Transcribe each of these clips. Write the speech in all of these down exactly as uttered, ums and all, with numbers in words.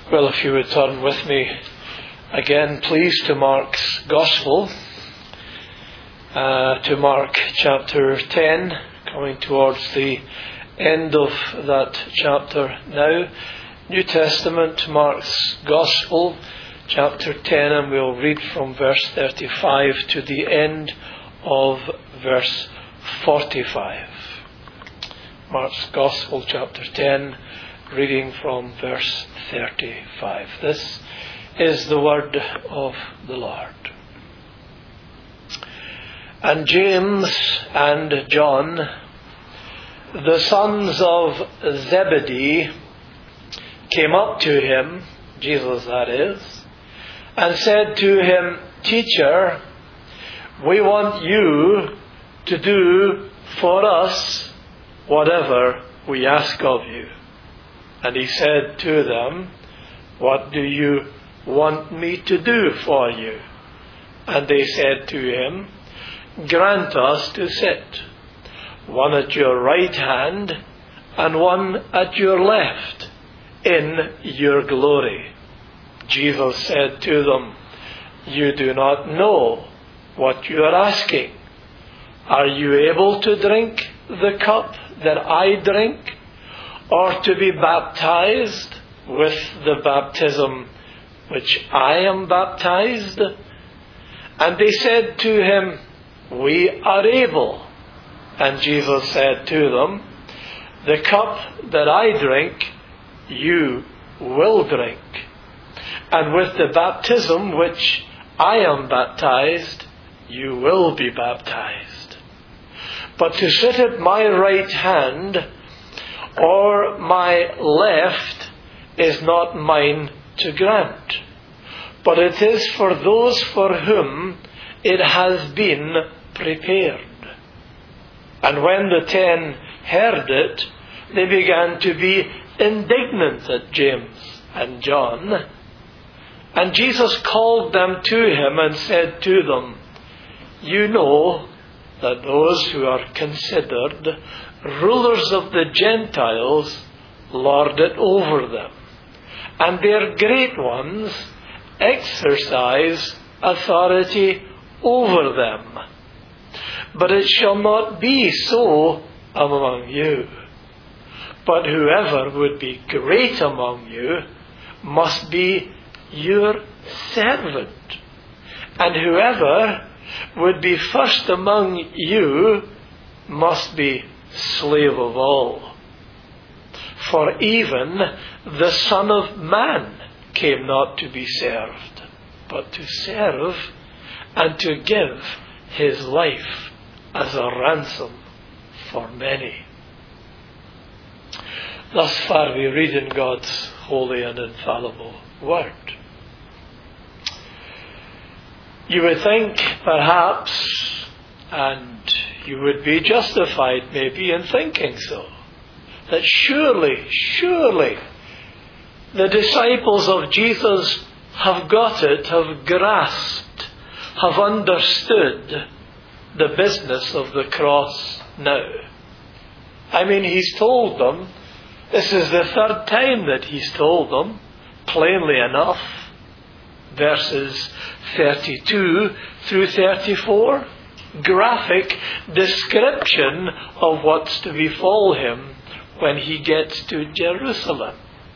Well, if you would turn with me again, please, to Mark's Gospel, uh, to Mark chapter ten, coming towards the end of that chapter now. New Testament, Mark's Gospel, chapter ten, and we'll read from verse thirty-five to the end of verse forty-five. Mark's Gospel, chapter ten, reading from verse thirty-five. This is the word of the Lord. And James and John, the sons of Zebedee, came up to him, Jesus that is, and said to him, "Teacher, we want you to do for us whatever we ask of you." And he said to them, "What do you want me to do for you?" And they said to him, "Grant us to sit, one at your right hand and one at your left, in your glory." Jesus said to them, "You do not know what you are asking. Are you able to drink the cup that I drink, or to be baptized with the baptism which I am baptized?" And they said to him, "We are able." And Jesus said to them, "The cup that I drink, you will drink. And with the baptism which I am baptized, you will be baptized. But to sit at my right hand or my left is not mine to grant, but it is for those for whom it has been prepared." And when the ten heard it, they began to be indignant at James and John. And Jesus called them to him and said to them, "You know that those who are considered rulers of the Gentiles lord it over them, and their great ones exercise authority over them. But it shall not be so among you. But whoever would be great among you must be your servant, and whoever would be first among you must be slave of all. For even the Son of Man came not to be served, but to serve and to give his life as a ransom for many." Thus far we read in God's holy and infallible word. You would think, perhaps, and you would be justified maybe in thinking so, that surely, surely the disciples of Jesus have got it, have grasped, have understood the business of the cross now. I mean, he's told them, this is the third time that he's told them, plainly enough, verses thirty-two through thirty-four, graphic description of what's to befall him when he gets to Jerusalem.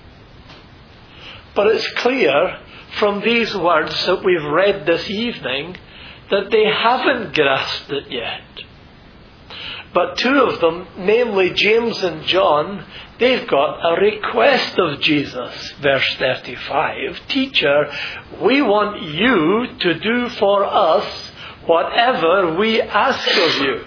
But it's clear from these words that we've read this evening that they haven't grasped it yet. But two of them, namely James and John, they've got a request of Jesus. Verse thirty-five, "Teacher, we want you to do for us whatever we ask of you."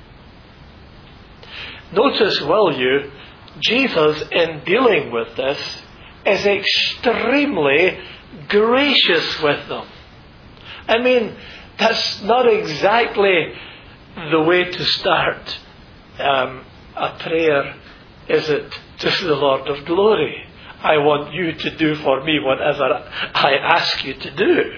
Notice, will you, Jesus, in dealing with this, is extremely gracious with them. I mean, that's not exactly the way to start um, a prayer, is it, to the Lord of glory? "I want you to do for me whatever I ask you to do."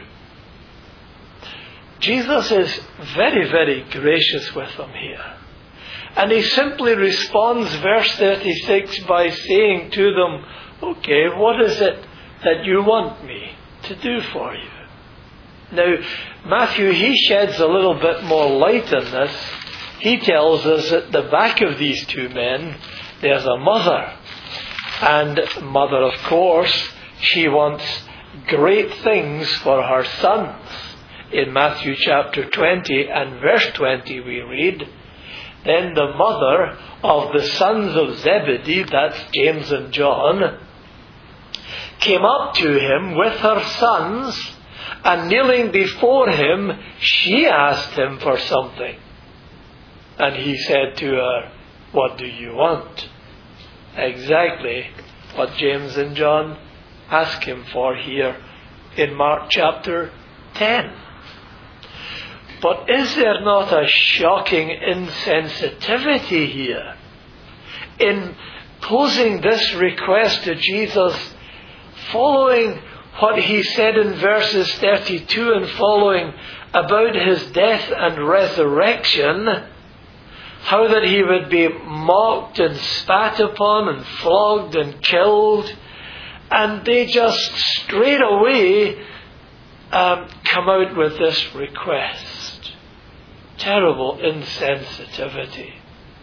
Jesus is very, very gracious with them here. And he simply responds, verse thirty-six, by saying to them, "Okay, what is it that you want me to do for you? Now, Matthew, he sheds a little bit more light on this. He tells us at the back of these two men, there's a mother. And mother, of course, she wants great things for her sons. In Matthew chapter twenty and verse twenty we read, then the mother of the sons of Zebedee, that's James and John, came up to him with her sons, and kneeling before him, she asked him for something. And he said to her, what do you want? Exactly what James and John ask him for here in Mark chapter ten. But is there not a shocking insensitivity here in posing this request to Jesus, following what he said in verses thirty-two and following about his death and resurrection, how that he would be mocked and spat upon and flogged and killed, and they just straight away um, come out with this request. Terrible insensitivity.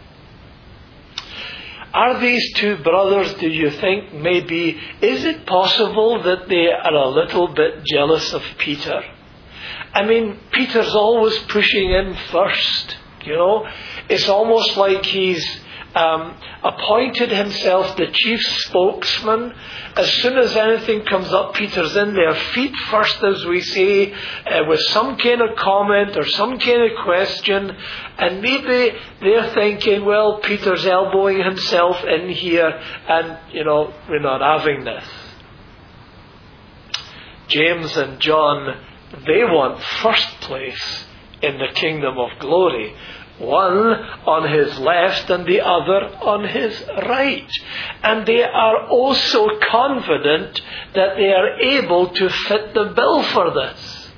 Are these two brothers, do you think, maybe, is it possible that they are a little bit jealous of Peter? I mean, Peter's always pushing in first, you know. It's almost like he's um, appointed himself the chief spokesman. As soon as anything comes up, Peter's in there, feet first, as we say, uh, with some kind of comment or some kind of question. And maybe they're thinking, well, Peter's elbowing himself in here, and, you know, we're not having this. James and John, they want first place in the kingdom of glory. One on his left and the other on his right. And they are also confident that they are able to fit the bill for this.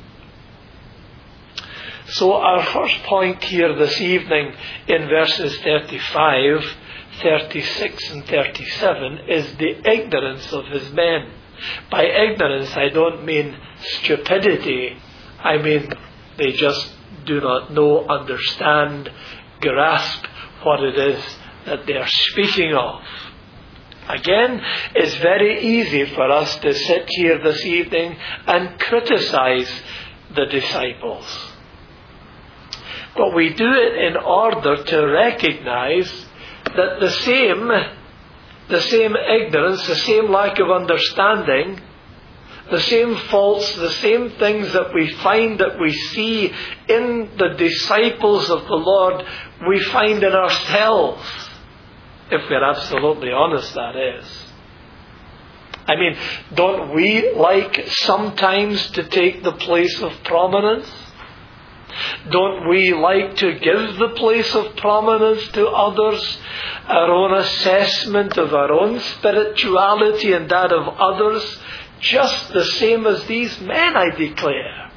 So our first point here this evening in verses thirty-five, thirty-six and thirty-seven is the ignorance of his men. By ignorance I don't mean stupidity. I mean they just do not know, understand, grasp what it is that they are speaking of. Again, it's very easy for us to sit here this evening and criticize the disciples. But we do it in order to recognize that the same, the same ignorance, the same lack of understanding, the same faults, the same things that we find, that we see in the disciples of the Lord, we find in ourselves. If we're absolutely honest, that is. I mean, don't we like sometimes to take the place of prominence? Don't we like to give the place of prominence to others? Our own assessment of our own spirituality and that of others, just the same as these men, I declare.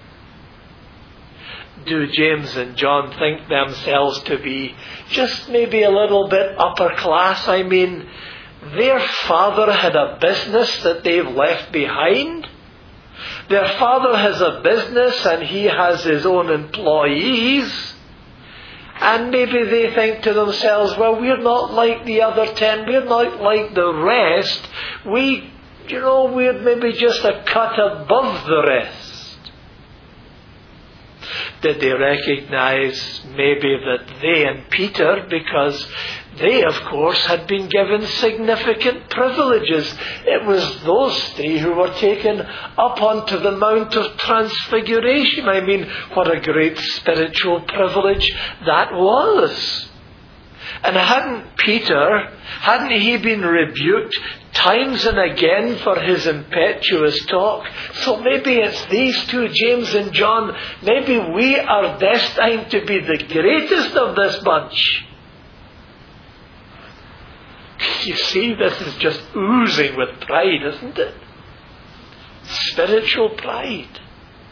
Do James and John think themselves to be just maybe a little bit upper class? I mean, their father had a business that they've left behind. Their father has a business and he has his own employees. And maybe they think to themselves, well, we're not like the other ten. We're not like the rest. We You know, we're maybe just a cut above the rest. Did they recognize maybe that they and Peter, because they, of course, had been given significant privileges. It was those three who were taken up onto the Mount of Transfiguration. I mean, what a great spiritual privilege that was. And hadn't Peter, hadn't he been rebuked times and again for his impetuous talk? So maybe it's these two, James and John, maybe we are destined to be the greatest of this bunch. You see, this is just oozing with pride, isn't it? Spiritual pride.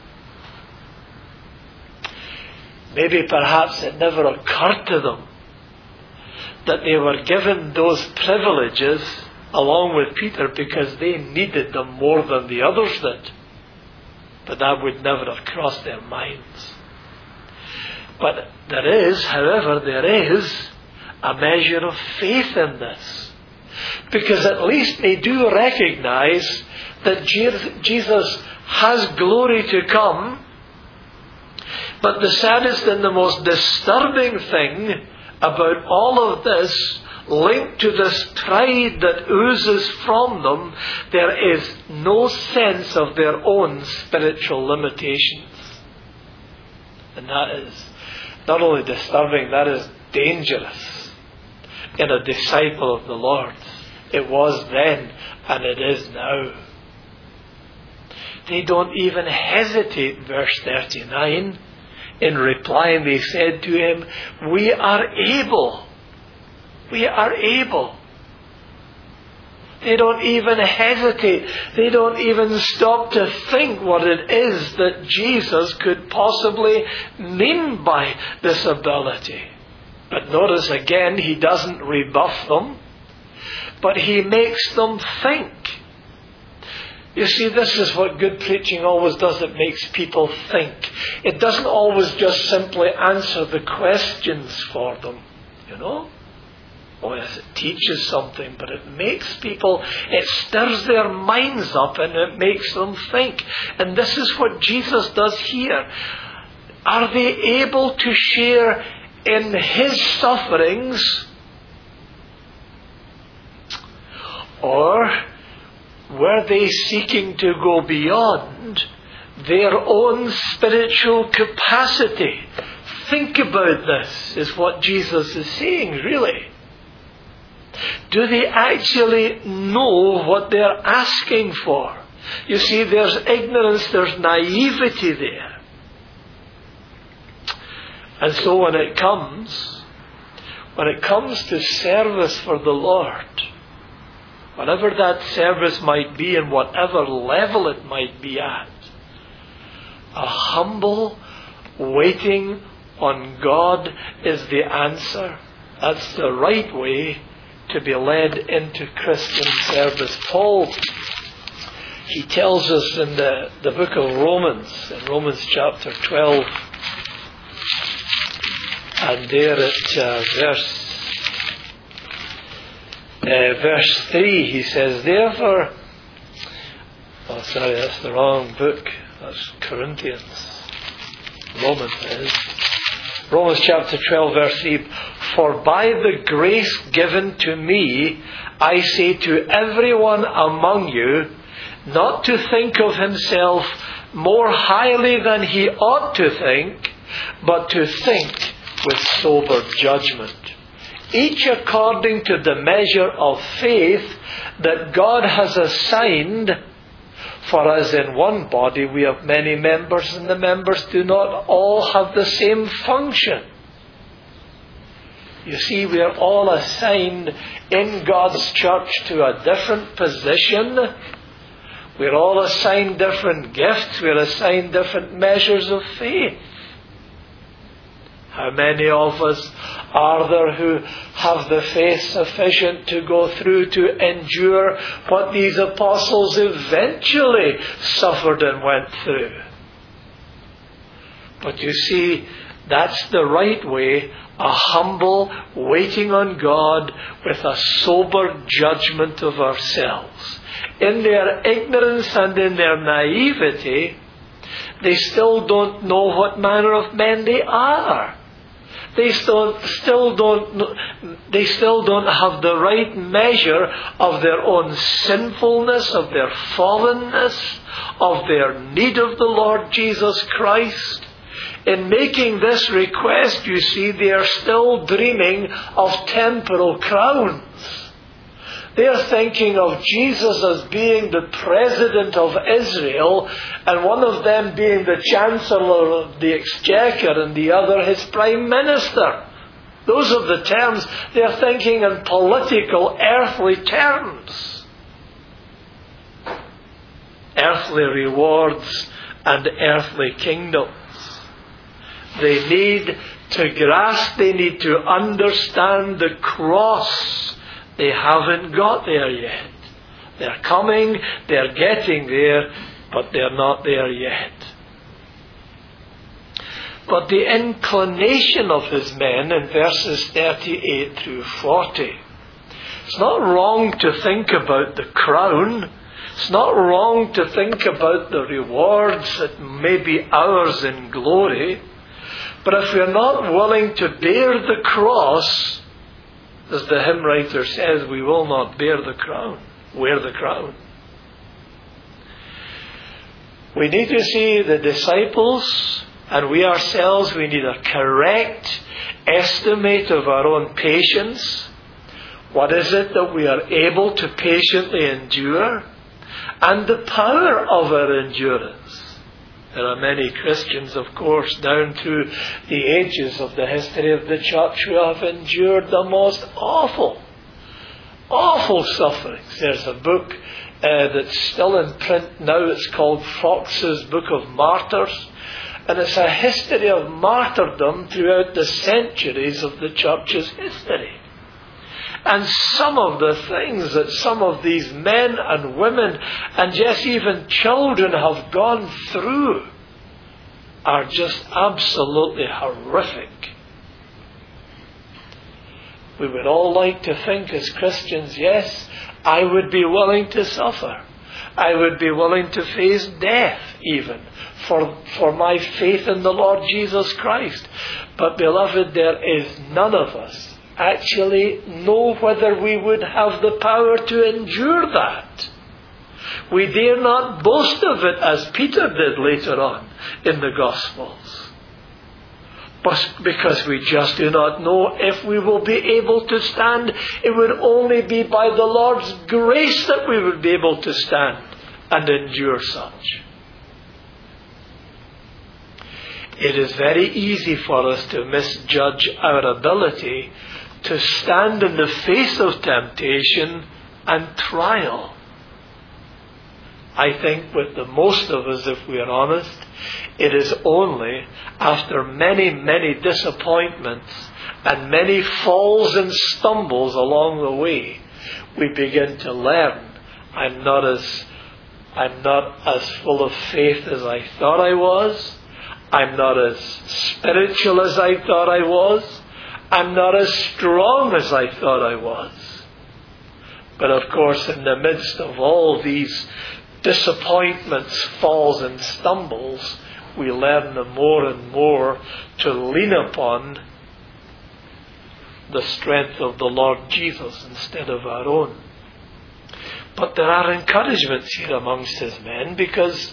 Maybe perhaps it never occurred to them that they were given those privileges along with Peter because they needed them more than the others did. But that would never have crossed their minds. But there is, however, there is a measure of faith in this. Because at least they do recognize that Jesus has glory to come. But the saddest and the most disturbing thing about all of this, linked to this pride that oozes from them, there is no sense of their own spiritual limitations. And that is not only disturbing, that is dangerous in a disciple of the Lord. It was then, and it is now. They don't even hesitate, verse thirty-nine. In replying, they said to him, "We are able. We are able." They don't even hesitate. They don't even stop to think what it is that Jesus could possibly mean by this ability. But notice again, he doesn't rebuff them, but he makes them think. You see, this is what good preaching always does. It makes people think. It doesn't always just simply answer the questions for them, you know. Oh yes, it teaches something, but it makes people, it stirs their minds up and it makes them think. And this is what Jesus does here. Are they able to share in his sufferings? Or were they seeking to go beyond their own spiritual capacity? Think about this, is what Jesus is saying, really. Do they actually know what they're asking for? You see, there's ignorance, there's naivety there. And so when it comes, when it comes to service for the Lord, whatever that service might be and whatever level it might be at, a humble waiting on God is the answer. That's the right way to be led into Christian service. Paul, he tells us in the, the book of Romans, in Romans chapter twelve, and there at uh, verse Uh, verse three, he says, therefore, oh sorry, that's the wrong book. That's Corinthians. Romans is. Romans chapter twelve, verse three. For by the grace given to me, I say to everyone among you, not to think of himself more highly than he ought to think, but to think with sober judgment. Each according to the measure of faith that God has assigned. For as in one body we have many members, and the members do not all have the same function. You see, we are all assigned in God's church to a different position. We're all assigned different gifts. We're assigned different measures of faith. How many of us are there who have the faith sufficient to go through to endure what these apostles eventually suffered and went through? But you see, that's the right way, a humble waiting on God with a sober judgment of ourselves. In their ignorance and in their naivety, they still don't know what manner of men they are. They still, still don't, they still don't have the right measure of their own sinfulness, of their fallenness, of their need of the Lord Jesus Christ. In making this request, you see, they are still dreaming of temporal crowns. They are thinking of Jesus as being the president of Israel, and one of them being the chancellor of the exchequer and the other his prime minister. Those are the terms. They are thinking in political, earthly terms. Earthly rewards and earthly kingdoms. They need to grasp, they need to understand the cross They haven't got there yet. They're coming, they're getting there, but they're not there yet. But the inclination of his men in verses thirty-eight through forty. It's not wrong to think about the crown. It's not wrong to think about the rewards that may be ours in glory. But if we're not willing to bear the cross, as the hymn writer says, we will not bear the crown, wear the crown. We need to see the disciples, and we ourselves, we need a correct estimate of our own patience. What is it that we are able to patiently endure? And the power of our endurance. There are many Christians, of course, down through the ages of the history of the church who have endured the most awful, awful sufferings. There's a book uh, that's still in print now. It's called Fox's Book of Martyrs. And it's a history of martyrdom throughout the centuries of the church's history. And some of the things that some of these men and women and just even children have gone through are just absolutely horrific. We would all like to think as Christians, yes, I would be willing to suffer. I would be willing to face death even for, for my faith in the Lord Jesus Christ. But beloved, there is none of us actually know whether we would have the power to endure that. We dare not boast of it as Peter did later on in the Gospels. But because we just do not know if we will be able to stand. It would only be by the Lord's grace that we would be able to stand and endure such. It is very easy for us to misjudge our ability to stand in the face of temptation and trial. I think with the most of us, if we are honest, it is only after many, many disappointments and many falls and stumbles along the way, we begin to learn, I'm not as, I'm not as full of faith as I thought I was. I'm not as spiritual as I thought I was. I'm not as strong as I thought I was. But of course, in the midst of all these disappointments, falls and stumbles, we learn the more and more to lean upon the strength of the Lord Jesus instead of our own. But there are encouragements here amongst his men, because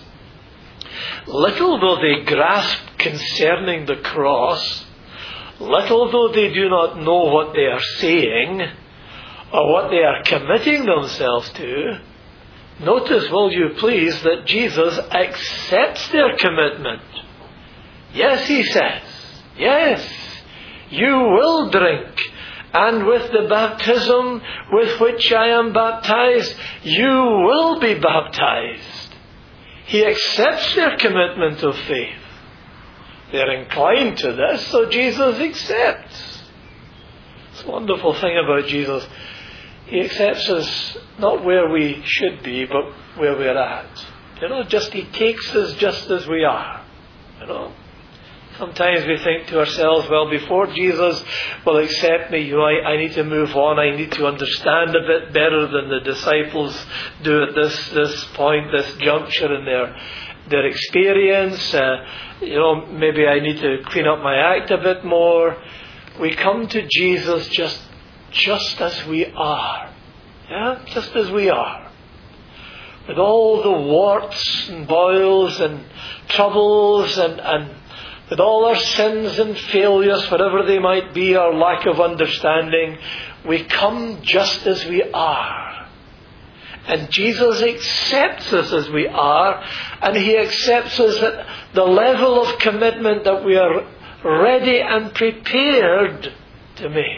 little though they grasp concerning the cross, little though they do not know what they are saying or what they are committing themselves to, notice, will you please, that Jesus accepts their commitment. Yes, he says, yes, you will drink, and with the baptism with which I am baptized, you will be baptized. He accepts their commitment of faith. They're inclined to this, so Jesus accepts. It's a wonderful thing about Jesus. He accepts us not where we should be, but where we're at. You know, just He takes us just as we are. You know, sometimes we think to ourselves, well, before Jesus will accept me, you know, I, I need to move on. I need to understand a bit better than the disciples do at this this point, this juncture in their their experience. Uh, you know, maybe I need to clean up my act a bit more. We come to Jesus just just as we are. Yeah, just as we are. With all the warts and boils and troubles and, and with all our sins and failures, whatever they might be, our lack of understanding, we come just as we are. And Jesus accepts us as we are, and He accepts us at the level of commitment that we are ready and prepared to make.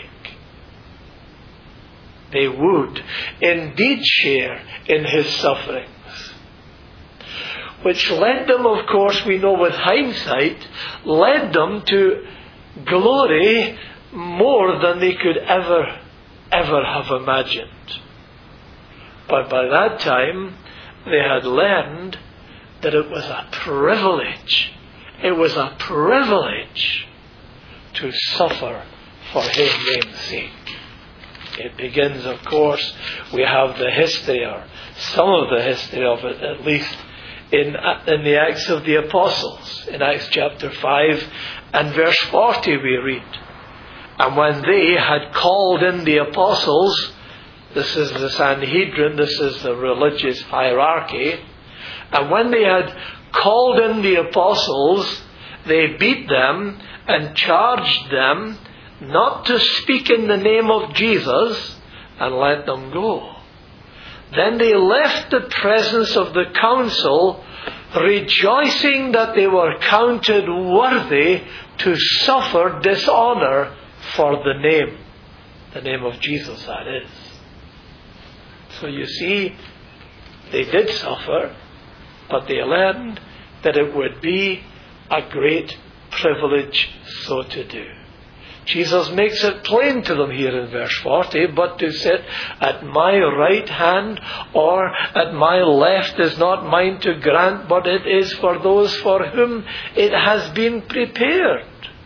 They would indeed share in His sufferings. Which led them, of course, we know with hindsight, led them to glory more than they could ever ever have imagined. But by that time, they had learned that it was a privilege. It was a privilege to suffer for His name's sake. It begins, of course, we have the history, or some of the history of it at least, in, in the Acts of the Apostles. In Acts chapter five and verse forty we read, "And when they had called in the apostles," this is the Sanhedrin, this is the religious hierarchy, "and when they had called in the apostles, they beat them and charged them not to speak in the name of Jesus, and let them go. Then they left the presence of the council, rejoicing that they were counted worthy to suffer dishonour for the name." The name of Jesus, that is. So you see, they did suffer, but they learned that it would be a great privilege so to do. Jesus makes it plain to them here in verse forty, "But to sit at my right hand or at my left is not mine to grant, but it is for those for whom it has been prepared."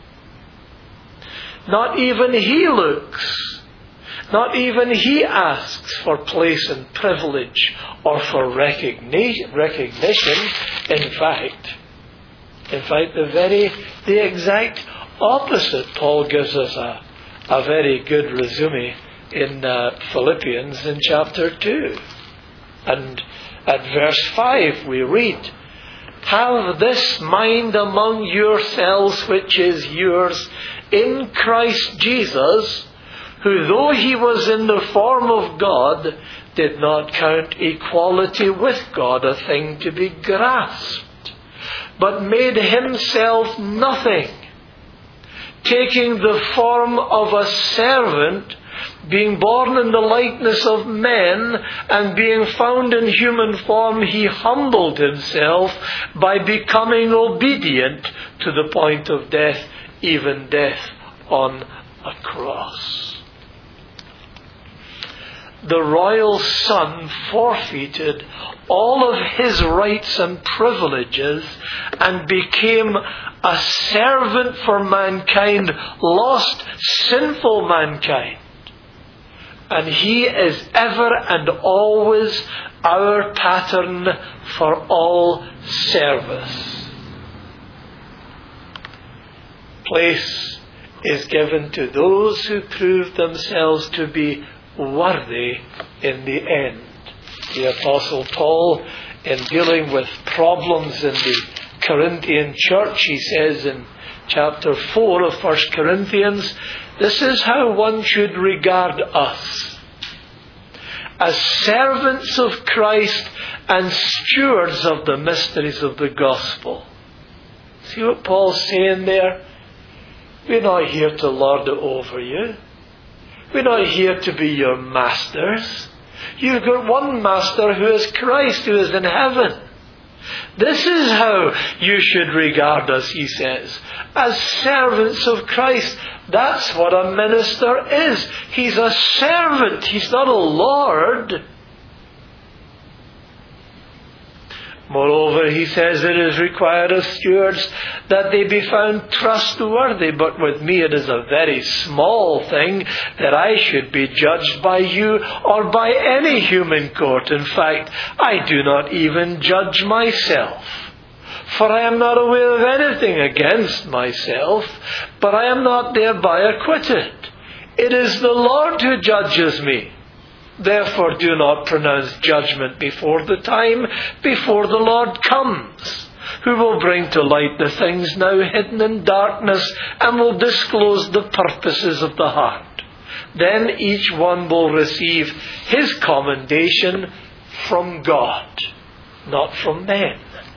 Not even He looks, not even He asks for place and privilege or for recognition. In fact, in fact, the very, the exact opposite. Paul gives us a, a very good resume in uh, Philippians in chapter two. And at verse five we read, "Have this mind among yourselves which is yours in Christ Jesus, who though He was in the form of God, did not count equality with God a thing to be grasped, but made Himself nothing, taking the form of a servant, being born in the likeness of men, and being found in human form, He humbled Himself by becoming obedient to the point of death, even death on a cross." The royal Son forfeited all of His rights and privileges and became a servant for mankind, lost, sinful mankind. And He is ever and always our pattern for all service. Place is given to those who prove themselves to be worthy in the end. The Apostle Paul, in dealing with problems in the Corinthian church, he says in chapter four of First Corinthians, "This is how one should regard us, as servants of Christ and stewards of the mysteries of the gospel." See what Paul's saying there? We're not here to lord it over you. We're not here to be your masters. You've got one master who is Christ, who is in heaven. This is how you should regard us, he says, as servants of Christ. That's what a minister is. He's a servant. He's not a lord. Moreover, he says it is required of stewards that they be found trustworthy. But with me it is a very small thing that I should be judged by you or by any human court. In fact, I do not even judge myself. For I am not aware of anything against myself, but I am not thereby acquitted. It is the Lord who judges me. Therefore do not pronounce judgment before the time, before the Lord comes, who will bring to light the things now hidden in darkness and will disclose the purposes of the heart. Then each one will receive his commendation from God, not from men.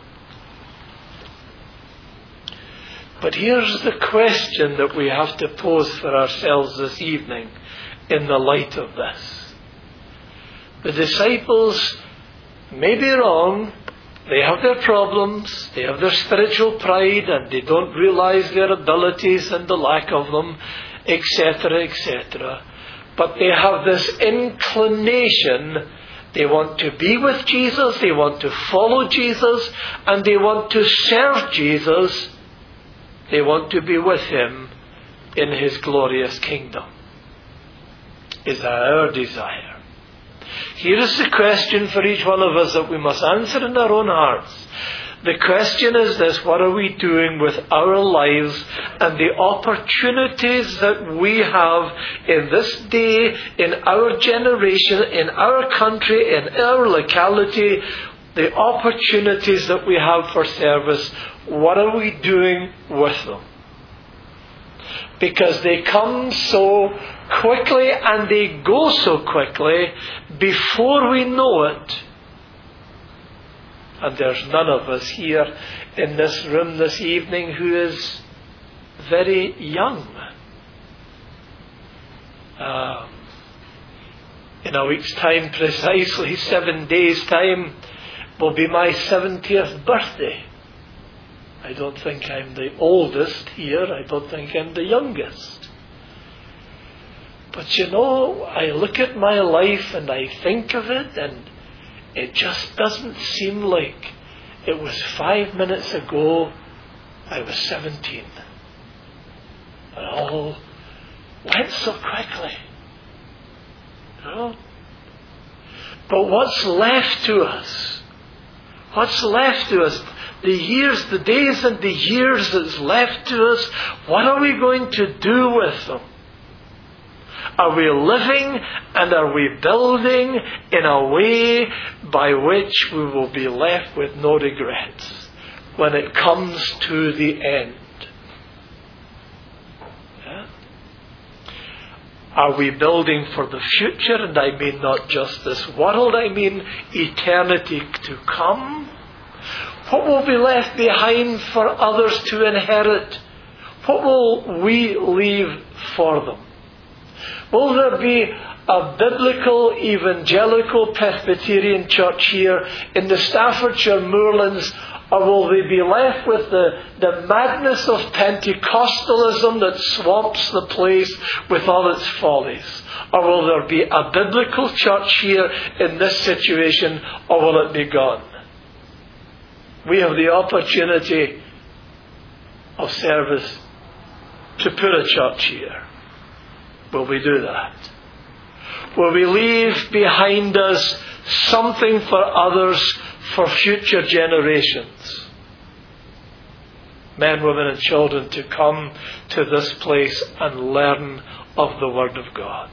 But here's the question that we have to pose for ourselves this evening in the light of this. The disciples may be wrong. They have their problems. They have their spiritual pride, and they don't realize their abilities and the lack of them, et cetera, et cetera. but they have this inclination. They want to be with Jesus, they want to follow Jesus, and they want to serve Jesus. They want to be with Him in His glorious kingdom. Is that our desire? Here is the question for each one of us that we must answer in our own hearts. The question is this: what are we doing with our lives and the opportunities that we have in this day, in our generation, in our country, in our locality, the opportunities that we have for service? What are we doing with them? Because they come so quickly and they go so quickly before we know it. And there's none of us here in this room this evening who is very young. Um, in a week's time, precisely seven days' time, will be my seventieth birthday. I don't think I'm the oldest here. I don't think I'm the youngest. But you know, I look at my life and I think of it, and it just doesn't seem like it was five minutes ago I was seventeen. It all went so quickly. You know? But what's left to us? What's left to us? The years, the days and the years that's left to us, what are we going to do with them? Are we living and are we building in a way by which we will be left with no regrets when it comes to the end? Yeah? Are we building for the future? And I mean not just this world, I mean eternity to come. What will be left behind for others to inherit? What will we leave for them? Will there be a biblical evangelical Presbyterian church here in the Staffordshire Moorlands, or will they be left with the, the madness of Pentecostalism that swamps the place with all its follies? Or will there be a biblical church here in this situation, or will it be gone? We have the opportunity of service to put a church here. Will we do that? Will we leave behind us something for others, for future generations? Men, women and children to come to this place and learn of the Word of God.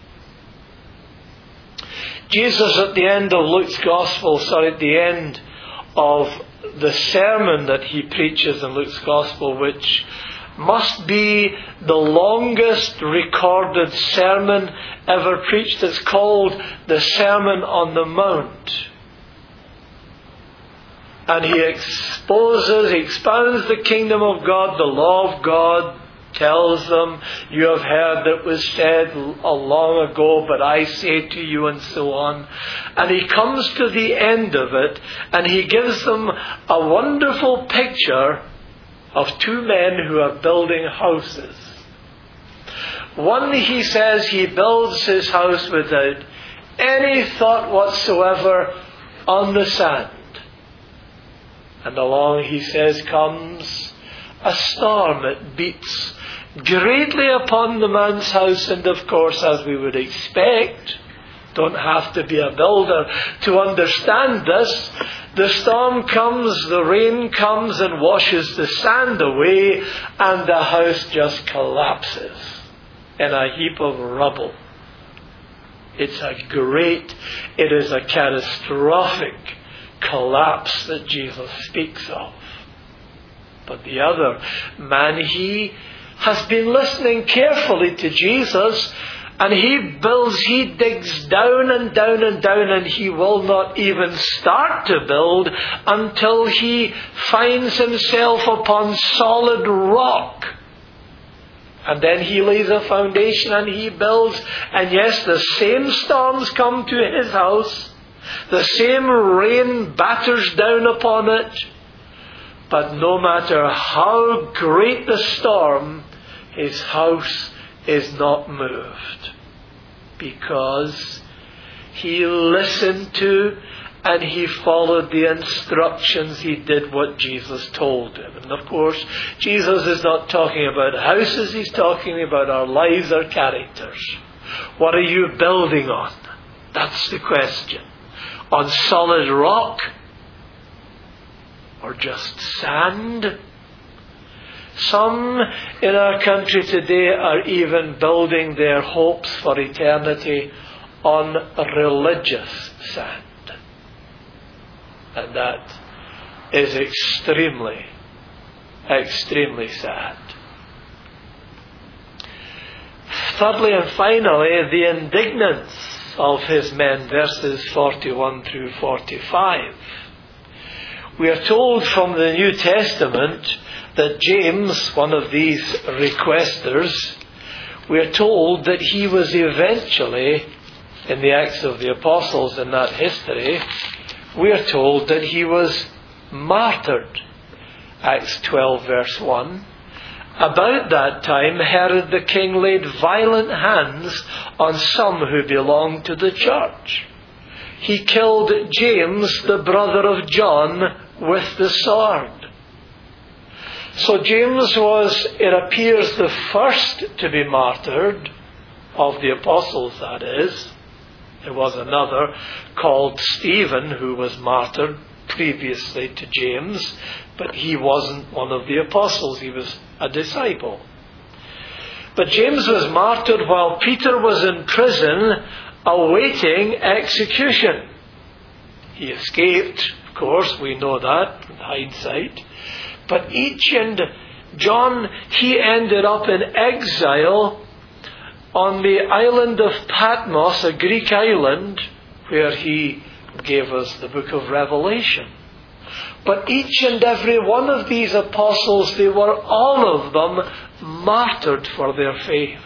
Jesus at the end of Luke's Gospel, sorry, at the end of the sermon that he preaches in Luke's Gospel, which must be the longest recorded sermon ever preached. It's called the Sermon on the Mount. And he exposes, he expounds the kingdom of God, the law of God, tells them, you have heard that was said a long ago, but I say to you, and so on. And he comes to the end of it, and he gives them a wonderful picture of two men who are building houses. One, he says, he builds his house without any thought whatsoever on the sand. And along, he says, comes a storm. It beats greatly upon the man's house, and of course, as we would expect, don't have to be a builder to understand this, the storm comes, the rain comes and washes the sand away, and the house just collapses in a heap of rubble. It's a great, it is a catastrophic collapse that Jesus speaks of. But the other man, he has been listening carefully to Jesus, and he builds, he digs down and down and down, and he will not even start to build until he finds himself upon solid rock. And then he lays a foundation and he builds, and yes, the same storms come to his house, the same rain batters down upon it, but no matter how great the storm, his house is not moved. because he listened to and he followed the instructions. He did what Jesus told him. And of course, Jesus is not talking about houses. He's talking about our lives, our characters. What are you building on? That's the question. On solid rock? Or just sand? Some in our country today are even building their hopes for eternity on religious sand. And that is extremely, extremely sad. Thirdly and finally, the indignance of his men, verses forty-one through forty-five. We are told from the New Testament that James, one of these requesters, we are told that he was eventually, in the Acts of the Apostles in that history, we are told that he was martyred. Acts twelve verse one. About that time, Herod the king laid violent hands on some who belonged to the church. He killed James, the brother of John, with the sword. So James was, it appears, the first to be martyred, of the apostles that is. There was another called Stephen who was martyred previously to James, but he wasn't one of the apostles, he was a disciple. But James was martyred while Peter was in prison awaiting execution. He escaped, of course, we know that in hindsight. But each and John, he ended up in exile on the island of Patmos, a Greek island, where he gave us the book of Revelation. But each and every one of these apostles, they were all of them martyred for their faith.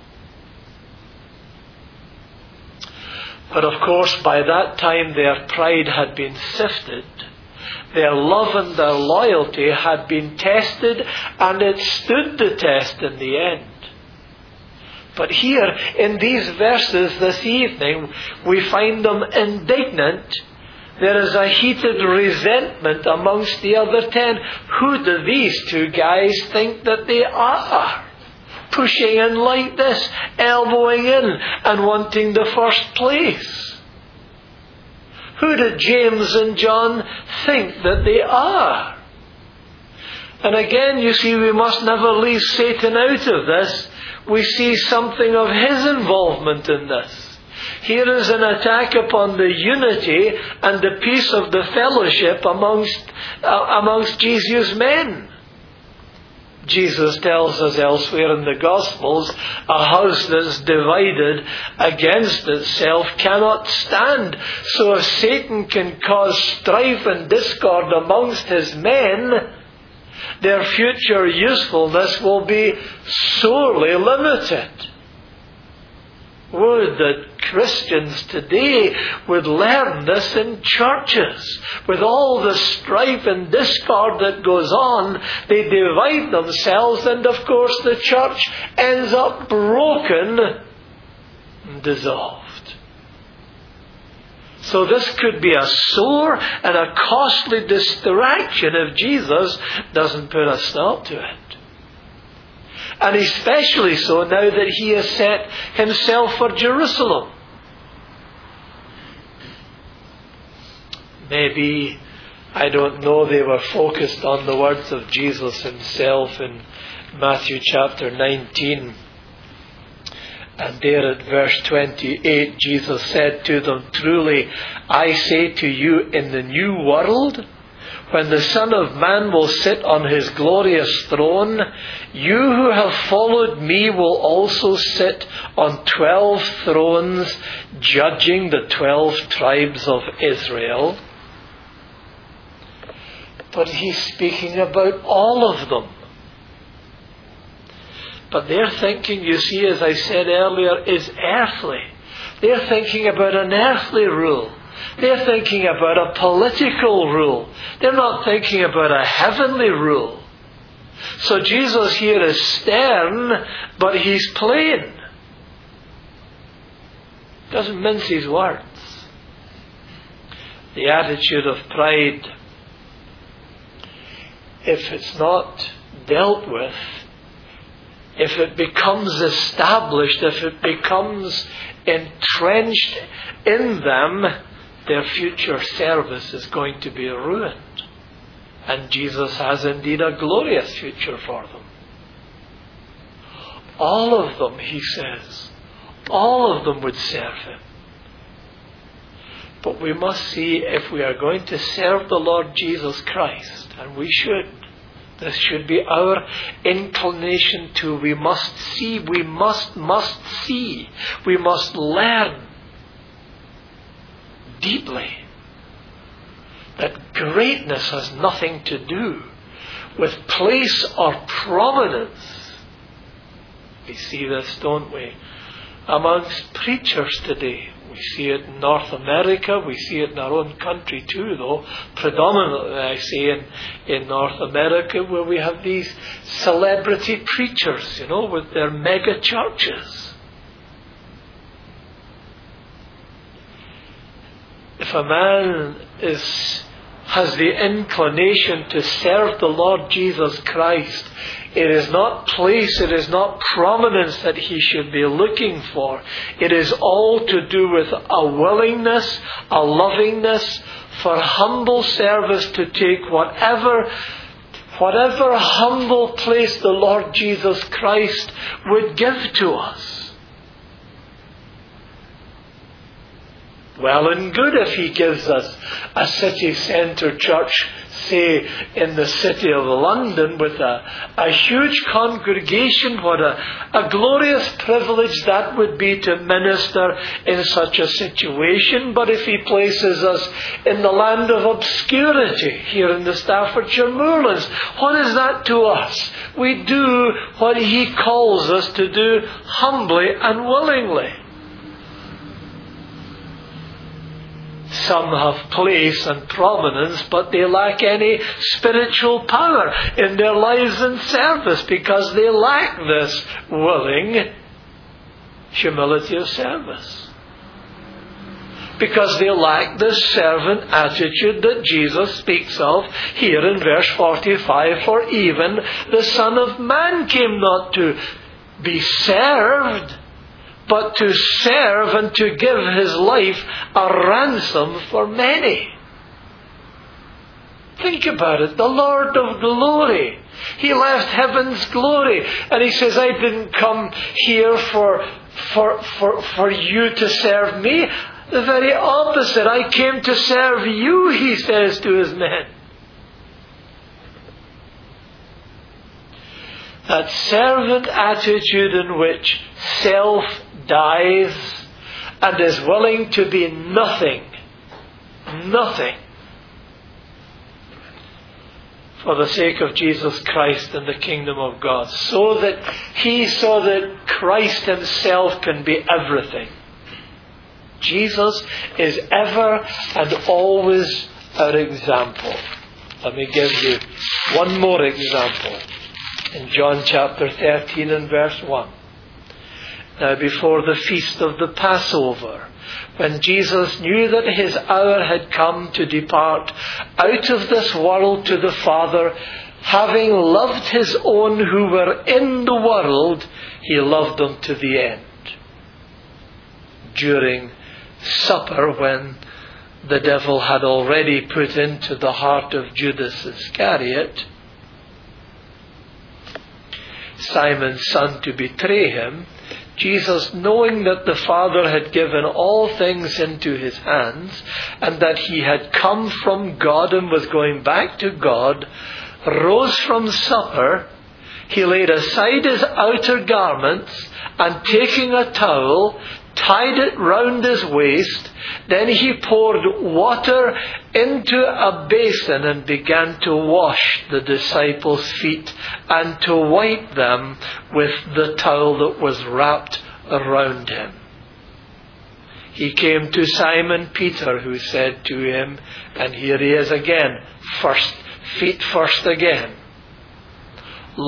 But of course, by that time their pride had been sifted. Their love and their loyalty had been tested, and it stood the test in the end. But here, in these verses this evening, we find them indignant. There is a heated resentment amongst the other ten. Who do these two guys think that they are? Pushing in like this, elbowing in and wanting the first place. Who do James and John think that they are? And again, you see, we must never leave Satan out of this. We see something of his involvement in this. Here is an attack upon the unity and the peace of the fellowship amongst, uh, amongst Jesus' men. Jesus tells us elsewhere in the Gospels, a house that's divided against itself cannot stand. So if Satan can cause strife and discord amongst his men, their future usefulness will be sorely limited. Would that Christians today would learn this in churches. With all the strife and discord that goes on, they divide themselves, and of course the church ends up broken and dissolved. So this could be a sore and a costly distraction if Jesus doesn't put a stop to it. And especially so now that he has set himself for Jerusalem. Maybe, I don't know, they were focused on the words of Jesus himself in Matthew chapter nineteen. And there at verse twenty-eight, Jesus said to them, "Truly, I say to you, in the new world, when the Son of Man will sit on his glorious throne, you who have followed me will also sit on twelve thrones, judging the twelve tribes of Israel." But he's speaking about all of them. But their thinking, you see, as I said earlier, is earthly. They're thinking about an earthly rule. They're thinking about a political rule. They're not thinking about a heavenly rule. So Jesus here is stern, but he's plain. Doesn't mince his words. The attitude of pride, if it's not dealt with, if it becomes established, if it becomes entrenched in them, their future service is going to be ruined. And Jesus has indeed a glorious future for them. All of them, he says, all of them would serve him. But we must see, if we are going to serve the Lord Jesus Christ, and we should, this should be our inclination to, we must see, we must, must see, we must learn deeply that greatness has nothing to do with place or prominence. We see this, don't we, amongst preachers today. We see it in North America, we see it in our own country too, though predominantly I say in, in North America, where we have these celebrity preachers, you know, with their mega churches. If a man is has the inclination to serve the Lord Jesus Christ, it is not place, it is not prominence that he should be looking for. It is all to do with a willingness, a lovingness for humble service, to take whatever, whatever humble place the Lord Jesus Christ would give to us. Well and good if he gives us a city centre church, say in the city of London, with a, a huge congregation. What a, a glorious privilege that would be to minister in such a situation. But if he places us in the land of obscurity, here in the Staffordshire Moorlands, what is that to us? We do what he calls us to do humbly and willingly. Some have place and prominence, but they lack any spiritual power in their lives and service, because they lack this willing humility of service. Because they lack this servant attitude that Jesus speaks of here in verse forty-five. For even the Son of Man came not to be served, but to serve and to give his life a ransom for many. Think about it. The Lord of glory. He left heaven's glory. And he says, I didn't come here for, for, for, for you to serve me. The very opposite. I came to serve you, he says to his men. That servant attitude in which self dies and is willing to be nothing, nothing, for the sake of Jesus Christ and the kingdom of God, so that he, so that Christ himself can be everything. Jesus is ever and always our example. Let me give you one more example. In John chapter thirteen and verse one. Now before the feast of the Passover, when Jesus knew that his hour had come to depart out of this world to the Father, having loved his own who were in the world, he loved them to the end. During supper, when the devil had already put into the heart of Judas Iscariot, Simon's son, to betray him, Jesus, knowing that the Father had given all things into his hands, and that he had come from God and was going back to God, rose from supper. He laid aside his outer garments, and taking a towel, tied it round his waist. Then he poured water into a basin and began to wash the disciples' feet and to wipe them with the towel that was wrapped around him. He came to Simon Peter, who said to him, and here he is again, first, feet first again,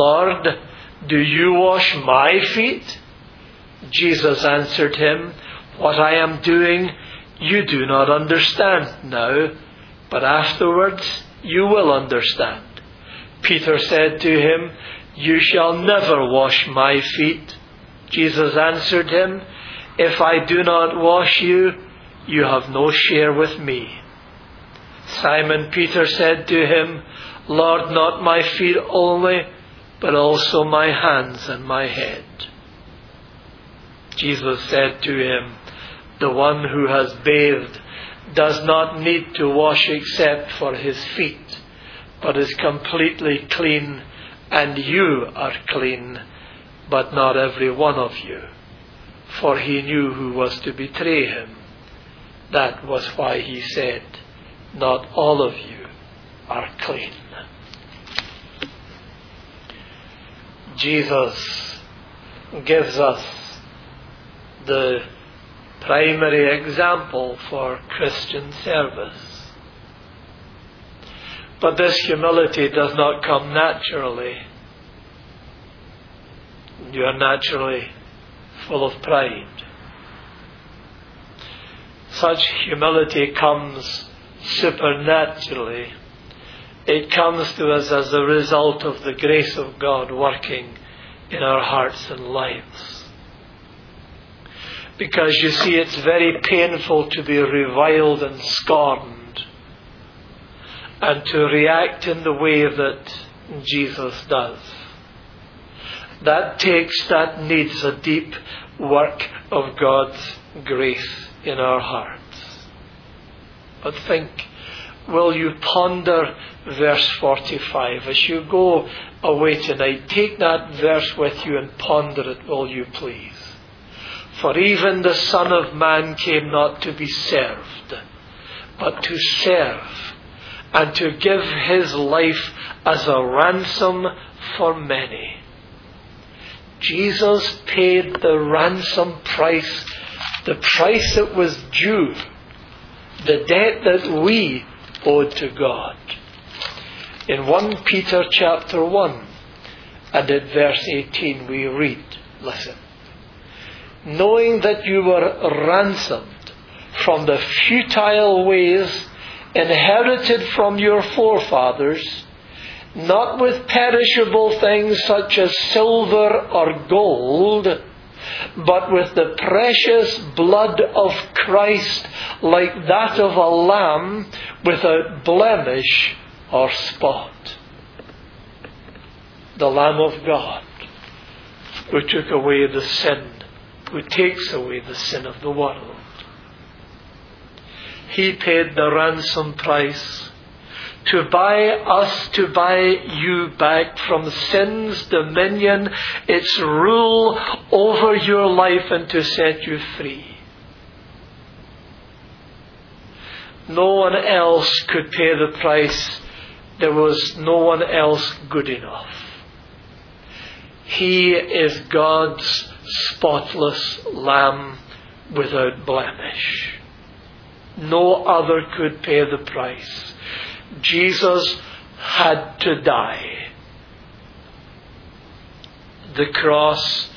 Lord, do you wash my feet? Jesus answered him, What I am doing you do not understand now, but afterwards you will understand. Peter said to him, You shall never wash my feet. Jesus answered him, If I do not wash you, you have no share with me. Simon Peter said to him, Lord, not my feet only, but also my hands and my head. Jesus said to him, The one who has bathed does not need to wash except for his feet, but is completely clean, and you are clean, but not every one of you. For he knew who was to betray him. That was why he said, Not all of you are clean. Jesus gives us the primary example for Christian service. But this humility does not come naturally. You are naturally full of pride. Such humility comes supernaturally. It comes to us as a result of the grace of God working in our hearts and lives. Because you see, it's very painful to be reviled and scorned and to react in the way that Jesus does. That takes, that needs a deep work of God's grace in our hearts. But think, will you ponder verse forty-five? As you go away tonight, take that verse with you and ponder it, will you please? For even the Son of Man came not to be served, but to serve, and to give his life as a ransom for many. Jesus paid the ransom price, the price that was due, the debt that we owed to God. In First Peter chapter one and at verse eighteen we read, listen. Knowing that you were ransomed from the futile ways inherited from your forefathers, not with perishable things such as silver or gold, but with the precious blood of Christ, like that of a lamb without blemish or spot. The Lamb of God, who took away the sin, who takes away the sin of the world. He paid the ransom price to buy us, to buy you back from sin's dominion, its rule over your life, and to set you free. No one else could pay the price. There was no one else good enough. He is God's spotless lamb without blemish. No other could pay the price. Jesus had to die. The cross,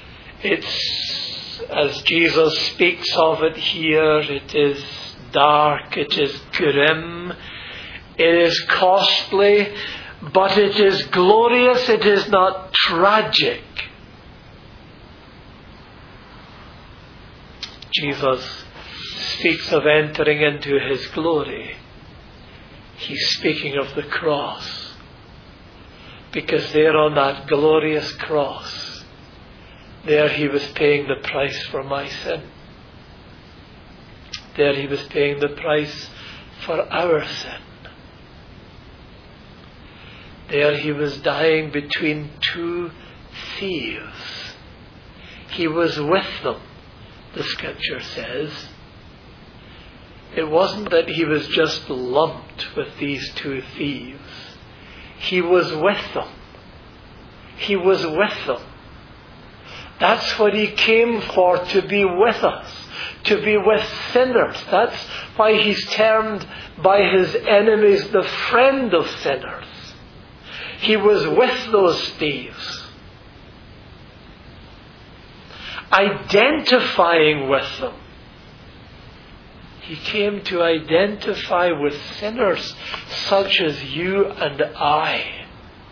it's, as Jesus speaks of it here, it is dark, it is grim, it is costly, but it is glorious, it is not tragic. Jesus speaks of entering into his glory. He's speaking of the cross. Because there on that glorious cross, there he was paying the price for my sin. There he was paying the price for our sin. There he was dying between two thieves. He was with them, the scripture says. It wasn't that he was just lumped with these two thieves. He was with them. He was with them. That's what he came for, to be with us, to be with sinners. That's why he's termed by his enemies the friend of sinners. He was with those thieves, identifying with them, He came to identify with sinners such as you and I.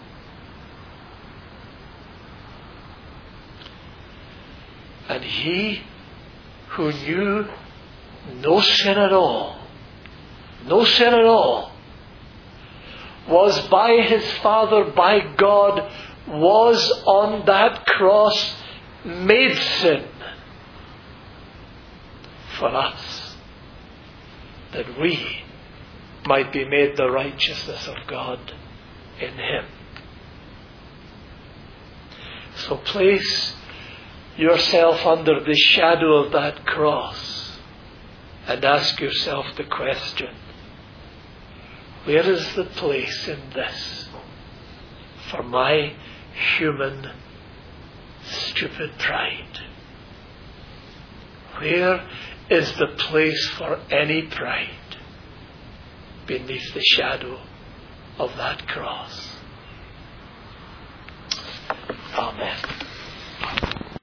And He who knew no sin at all, no sin at all, was by His Father, by God, was on that cross made sin for us, that we might be made the righteousness of God in Him. So place yourself under the shadow of that cross and ask yourself the question, where is the place in this for my human stupid pride? Where is the place for any pride beneath the shadow of that cross?